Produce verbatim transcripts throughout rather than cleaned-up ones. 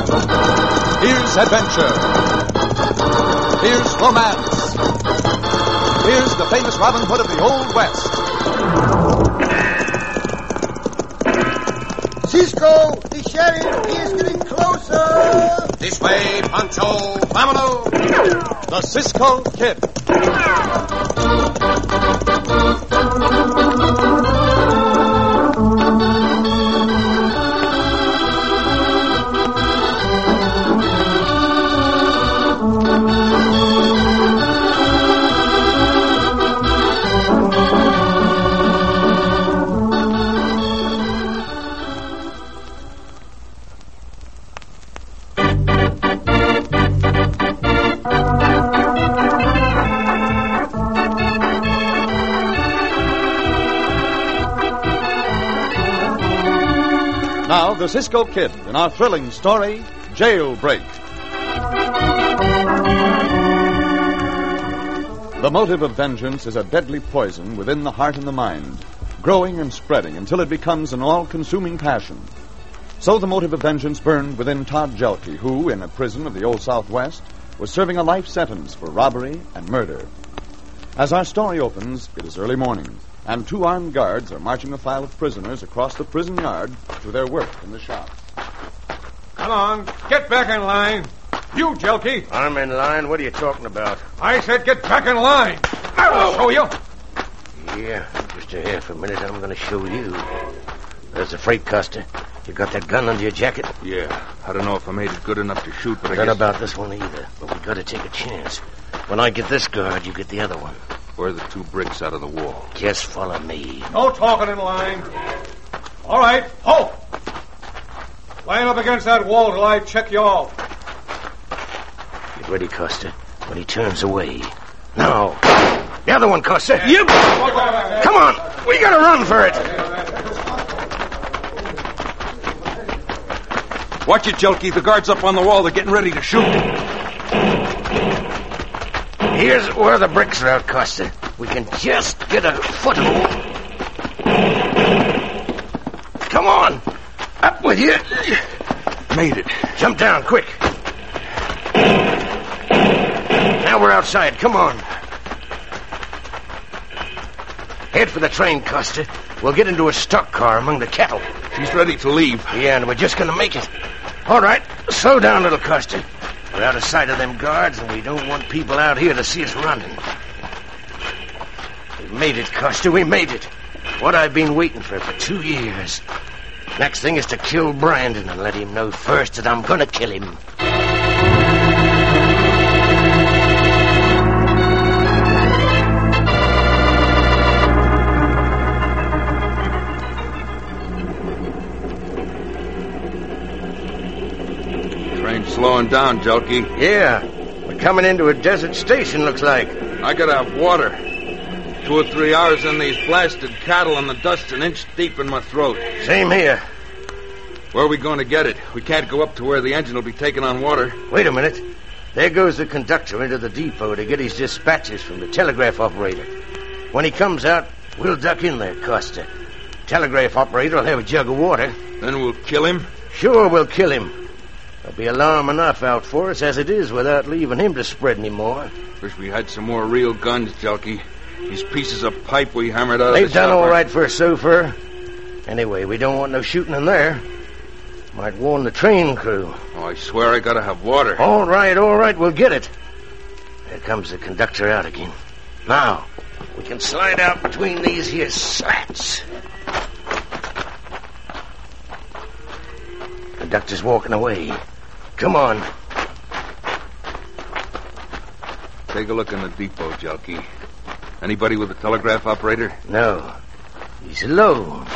Here's adventure. Here's romance. Here's the famous Robin Hood of the Old West. Cisco, the sheriff, he is getting closer. This way, Pancho. Vámonos. The Cisco Kid. Now, the Cisco Kid in our thrilling story, Jailbreak. The motive of vengeance is a deadly poison within the heart and the mind, growing and spreading until it becomes an all-consuming passion. So the motive of vengeance burned within Todd Jelke, who, in a prison of the Old Southwest, was serving a life sentence for robbery and murder. As our story opens, it is early morning, and two armed guards are marching a file of prisoners across the prison yard to their work in the shop. Come on, get back in line. You, Jelke. I'm in line. What are you talking about? I said get back in line. I'll show you. Yeah, just a half a minute. I'm going to show you. There's the freight custer. You got that gun under your jacket? Yeah, I don't know if I made it good enough to shoot, but I Not guess... about this one either, but we got to take a chance. When I get this guard, you get the other one. Where are the two bricks out of the wall? Just follow me. No talking in line. All right, halt. Line up against that wall till I check you out. Get ready, Custer. When he turns away. Now. The other one, Custer. You... Come on. We got to run for it. Watch it, Jelke. The guard's up on the wall. They're getting ready to shoot. Here's where the bricks are out, Custer. We can just get a foothold. Come on. Up with you. Made it. Jump down, quick. Now we're outside. Come on. Head for the train, Custer. We'll get into a stock car among the cattle. She's ready to leave. Yeah, and we're just going to make it. All right. Slow down, little Custer. We're out of sight of them guards, and we don't want people out here to see us running. We made it, Custer. We made it. What I've been waiting for for two years. Next thing is to kill Brandon and let him know first that I'm going to kill him. Train's slowing down, Jelke. Yeah. We're coming into a desert station, looks like. I gotta have water. Two or three hours in these blasted cattle and the dust an inch deep in my throat. Same here. Where are we going to get it? We can't go up to where the engine will be taking on water. Wait a minute. There goes the conductor into the depot to get his dispatches from the telegraph operator. When he comes out, we'll duck in there, Custer. Telegraph operator will have a jug of water. Then we'll kill him? Sure, we'll kill him. There'll be alarm enough out for us as it is without leaving him to spread any more. Wish we had some more real guns, Jelke. These pieces of pipe we hammered out They've of the done shop all are... right for so far. Anyway, we don't want no shooting in there. Might warn the train crew. Oh, I swear I gotta have water. All right, all right, we'll get it. There comes the conductor out again. Now, we can slide out between these here slats. Conductor's walking away. Come on. Take a look in the depot, Jelke. Anybody with a telegraph operator? No. He's alone.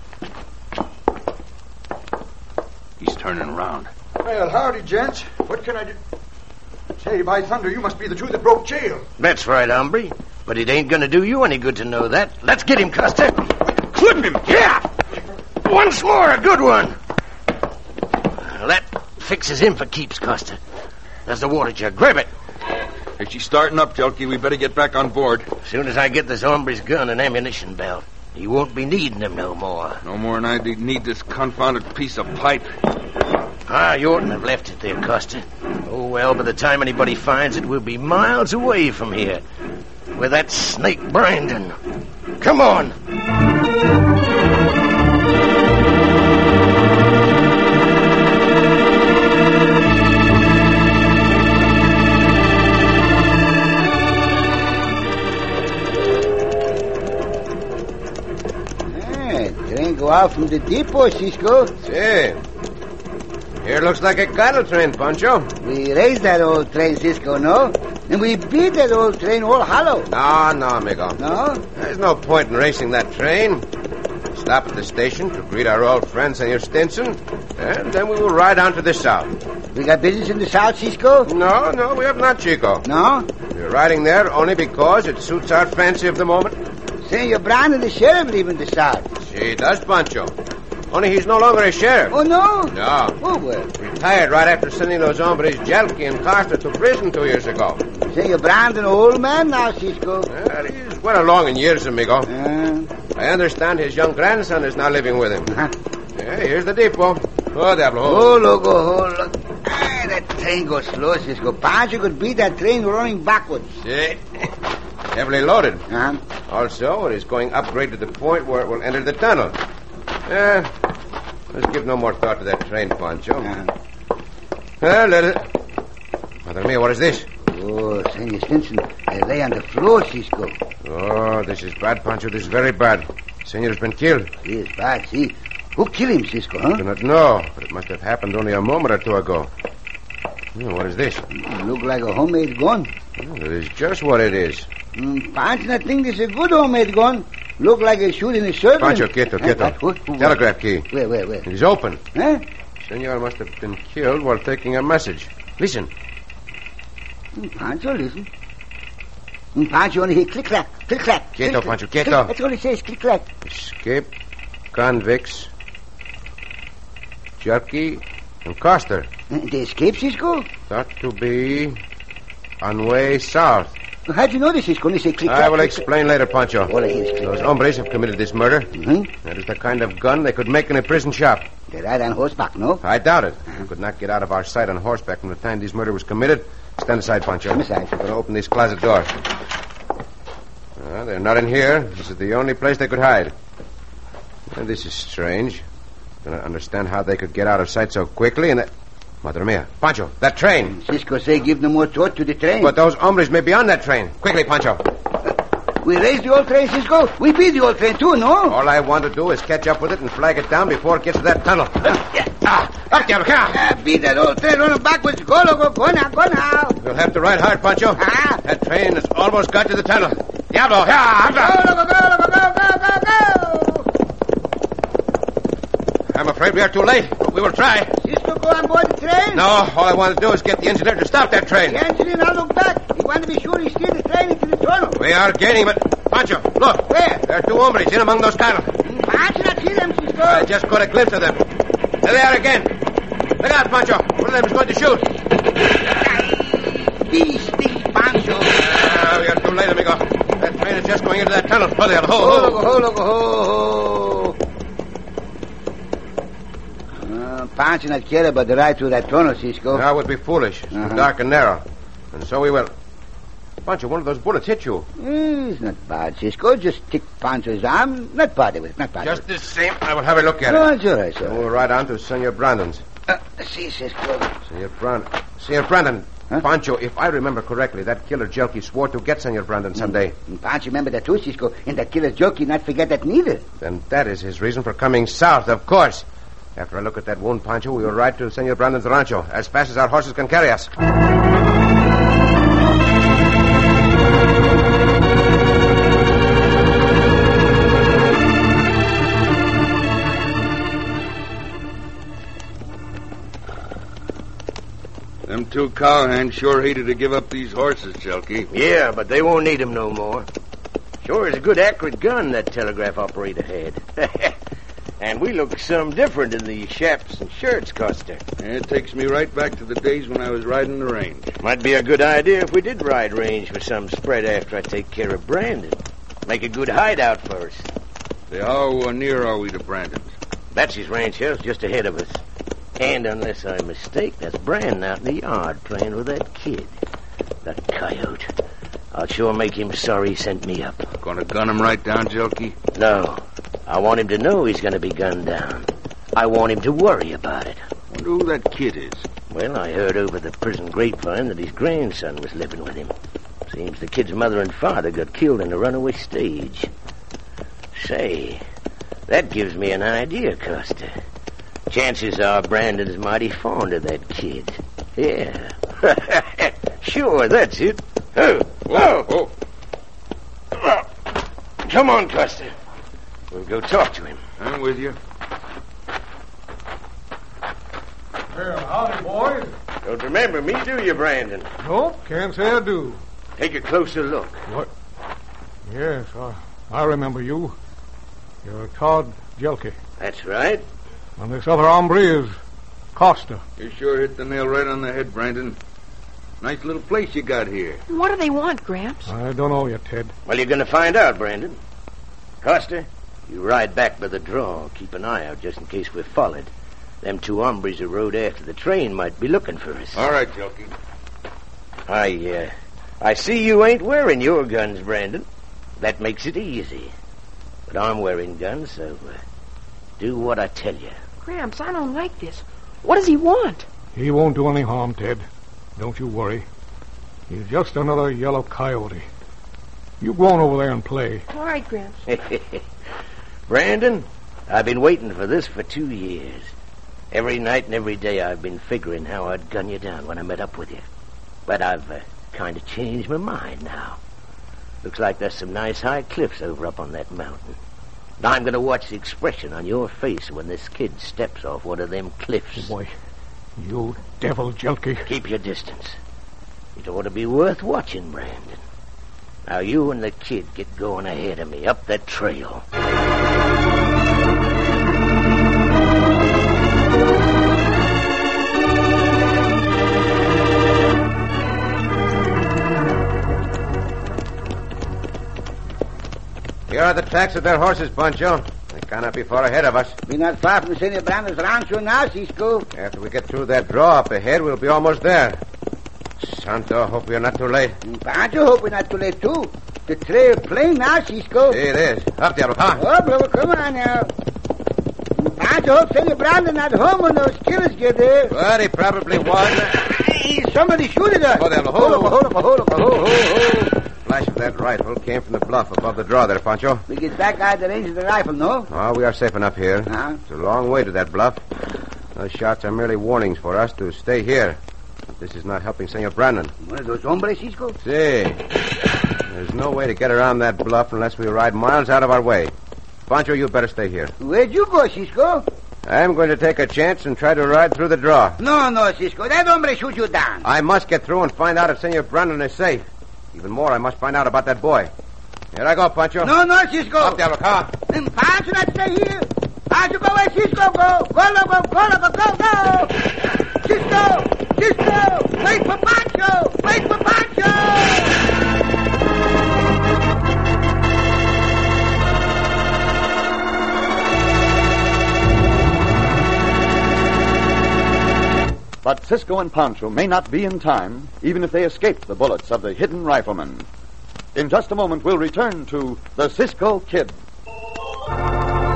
He's turning around. Well, howdy, gents. What can I do? Say, by thunder, you must be the two that broke jail. That's right, hombre. But it ain't gonna do you any good to know that. Let's get him, Custer. Clip him! Yeah! Once more, a good one. That fixes him for keeps, Custer. There's the water jug. Grab it. If she's starting up, Jelke, we better get back on board. As soon as I get this hombre's gun and ammunition belt, he won't be needing them no more. No more than I need this confounded piece of pipe. Ah, you oughtn't have left it there, Costa. Oh, well, by the time anybody finds it, we'll be miles away from here. With that snake Brandon. Come on. Go out from the depot, Cisco. See. Here looks like a cattle train, Pancho. We raised that old train, Cisco, no? And we beat that old train all hollow. No, no, amigo. No? There's no point in racing that train. Stop at the station to greet our old friend, Senor Stinson, and then we will ride on to the south. We got business in the south, Cisco? No, no, we have not, Chico. No? We're riding there only because it suits our fancy of the moment. Senor Brown and the sheriff live in the south. He does, Pancho. Only he's no longer a sheriff. Oh, no? No. Oh, well. Retired right after sending those hombres Jelky and Costa to prison two years ago. Senor Brown an old man now, Cisco. Well, he's well along in years, amigo. Uh, I understand his young grandson is now living with him. uh-huh. Yeah, here's the depot. Oh, Diablo. Oh, look, oh, look. Ah, that train goes slow, Cisco. Pancho could beat that train running backwards. See? Heavily loaded. Uh-huh. Also, it is going upgrade to the point where it will enter the tunnel. Eh, let's give no more thought to that train, Pancho. Uh-huh. Well, let it... Mother mia, what is this? Oh, Senor Stinson, they lay on the floor, Cisco. Oh, this is bad, Pancho. This is very bad. Senor's been killed. Yes, bad, see. Who killed him, Cisco, huh? I do not know, but it must have happened only a moment or two ago. Oh, what is this? It look like a homemade gun. Oh, it is just what it is. Mm, Pancho, I think this is a good homemade gun. Look like a shooting a servant. Pancho, quieto, quieto. Huh? What? What? Telegraph key. Where, where, where? It is open. Huh? Senor must have been killed while taking a message. Listen. Mm, Pancho, listen. Mm, Pancho only hear click-clack, click-clack. Quieto, click-clack. Pancho, quieto. Click- That's all it says, click-clack. Escape, convicts, Jerky, and Costa. Uh, They escaped, Cisco? Thought to be on way south. How'd you know this, Cisco? They say click-clack. I will click-clack. explain later, Pancho. All I hear is click-clack. Those hombres have committed this murder. Mm-hmm. That is the kind of gun they could make in a prison shop. They ride on horseback, no? I doubt it. They could not get out of our sight on horseback from the time this murder was committed. Stand aside, Pancho. Stand aside. I'm going to open these closet doors. Well, they're not in here. This is the only place they could hide. Well, this is strange. I don't understand how they could get out of sight so quickly and that... Madre mia. Pancho, that train. Cisco say give no more thought to the train. But those hombres may be on that train. Quickly, Pancho. We raised the old train, Cisco. We beat the old train, too, no? All I want to do is catch up with it and flag it down before it gets to that tunnel. Ah, up there, come on. Ah, beat that old train running backwards. Go, loco, go now, go now. You'll have to ride hard, Pancho. Ah. That train has almost got to the tunnel. Diablo, yeah, Go, loco, go, loco, go, go, go, go. I'm afraid we are too late, but we will try. Cisco, go on board the train. No, all I want to do is get the engineer to stop that train. The engineer now look back. He want to be sure he steer the train into the tunnel. We are gaining, but... Pancho, look. Where? There are two hombres in among those cattle. Pancho, not see them, Cisco. I just caught a glimpse of them. There they are again. Look out, Pancho. One of them is going to shoot. These things, Pancho. Ah, we are too late, amigo. That train is just going into that tunnel. Oh, there. Ho, Ho, ho. loco, ho, loco, ho, ho. Uh, Pancho not care about the ride through that tunnel, Cisco. That would be foolish. It's too Uh-huh. dark and narrow. And so we will. Pancho, one of those bullets hit you. Eh, it's not bad, Cisco. Just tick Pancho's arm. Not bad with it, not bad Just with the same, I will have a look it. at No, it. it's all right, And sir. we'll ride on to Senor Brandon's. Uh, see, Cisco. Senor Brandon. Senor Brandon. Huh? Pancho, if I remember correctly, that killer Jelky swore to get Senor Brandon someday. And Pancho remember that too, Cisco. And that killer's joke, he not forget that neither. Then that is his reason for coming south, of course. After I look at that wound, Pancho, we will ride to Senor Brandon's rancho as fast as our horses can carry us. Them two cowhands sure hated to give up these horses, Jelky. Yeah, but they won't need 'em no more. Sure is a good accurate gun that telegraph operator had. And we look some different in these chaps and shirts, Costa. It takes me right back to the days when I was riding the range. Might be a good idea if we did ride range for some spread after I take care of Brandon. Make a good hideout for us. Say, how uh, near are we to Brandon's? That's his ranch house just ahead of us. And unless I mistake, that's Brandon out in the yard playing with that kid. That coyote. I'll sure make him sorry he sent me up. Gonna gun him right down, Jelky? No. I want him to know he's gonna be gunned down. I want him to worry about it. Wonder who that kid is. Well, I heard over the prison grapevine that his grandson was living with him. Seems the kid's mother and father got killed in a runaway stage. Say, that gives me an idea, Costa. Chances are Brandon's mighty fond of that kid. Yeah. Sure, that's it. Oh, whoa. Oh. Come on, Costa. We'll go talk to him. I'm with you. Well, howdy, boys. Don't remember me, do you, Brandon? Nope, can't say I do. Take a closer look. What? Yes, I, I remember you. You're Todd Jelke. That's right. And this other hombre is Costa. You sure hit the nail right on the head, Brandon. Nice little place you got here. What do they want, Gramps? I don't know yet, Ted. Well, you're going to find out, Brandon. Costa, you ride back by the draw. Keep an eye out just in case we're followed. Them two hombres who rode after the train might be looking for us. All right, Jelky. I, uh, I see you ain't wearing your guns, Brandon. That makes it easy. But I'm wearing guns, so uh, do what I tell you. Gramps, I don't like this. What does he want? He won't do any harm, Ted. Don't you worry. He's just another yellow coyote. You go on over there and play. All right, Gramps. Brandon, I've been waiting for this for two years. Every night and every day I've been figuring how I'd gun you down when I met up with you. But I've uh, kind of changed my mind now. Looks like there's some nice high cliffs over up on that mountain. And I'm going to watch the expression on your face when this kid steps off one of them cliffs. Boy, you devil, Jelke. Keep your distance. It ought to be worth watching, Brandon. Now you and the kid get going ahead of me up that trail. Here are the tracks of their horses, Pancho. They cannot be far ahead of us. We're not far from Senor Brandon's rancho now, Cisco. After we get through that draw up ahead, we'll be almost there. Santo, hope we're not too late. Pancho, hope we're not too late, too. The trail plain now, Cisco. It is. Up, Diablo. Come on. Oh, brother, come on now. Pancho, hope Senor Brandon not home when those killers get there. Well, he probably was. Hey, somebody shoot at us. Oh, Diablo. Hold up, hold up, hold up, hold up, hold up. Flash of that rifle came from the bluff above the draw there, Pancho. We get back out of the range of the rifle, no? Oh, we are safe enough here. Uh-huh. It's a long way to that bluff. Those shots are merely warnings for us to stay here. This is not helping Senor Brandon. One of those hombres, Cisco? See, there's no way to get around that bluff unless we ride miles out of our way. Pancho, you better stay here. Where'd you go, Cisco? I'm going to take a chance and try to ride through the draw. No, no, Cisco. That hombre shoot you down. I must get through and find out if Senor Brandon is safe. Even more, I must find out about that boy. Here I go, Pancho. No, no, Cisco. Up, Diablo, come on. Then Pancho not stay here. Pancho go where Cisco go. Go, Lobo, go, Lobo, go, go. Cisco, Cisco, wait for Pancho. Wait for Pancho. But Cisco and Pancho may not be in time, even if they escape the bullets of the hidden rifleman. In just a moment, we'll return to the Cisco Kid.